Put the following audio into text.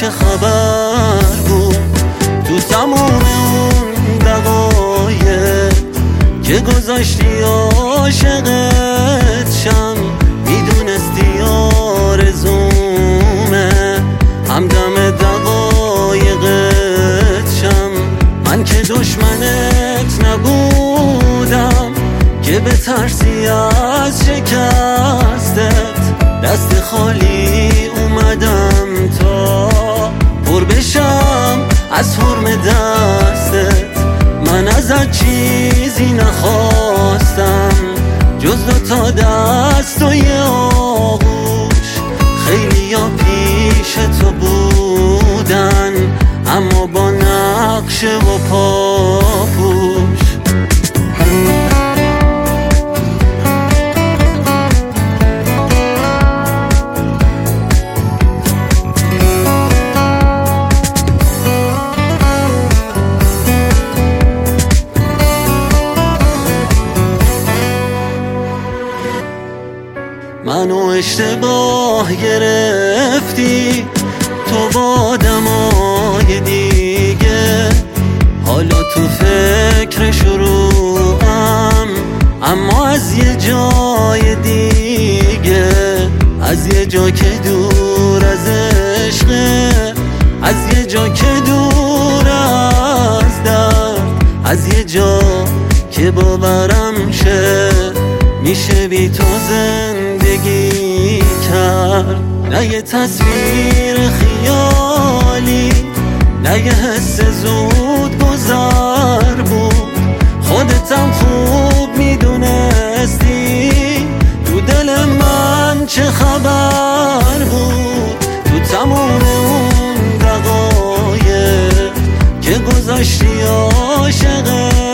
چه خبر بود تو تموم اون دقایق که گذاشتی عاشقت شم. میدونستی آرزومه همدم دقایقت شم. من که دشمنت نبودم که به ترسی از شکستت دست خالی اومدم تا پر بشم از حرم دستت. من ازت چیزی نخواستم جز دوتا دست و یه آغوش. خیلی یا پیش تو بودن اما با نقشه و پاپوش. منو اشتباه گرفتی تو با آدمای دیگه. حالا تو فکر شروعم اما از یه جای دیگه. از یه جا که دور از عشقه، از یه جا که دور از درد، از یه جا که باورم شه میشه بی تو زندگی کرد. نه یه تصویر خیالی، نه یه حس زود گذر بود. خودتم خوب میدونستی تو دل من چه خبر بود. تو تموم اون دقایق که گذاشتی عاشقت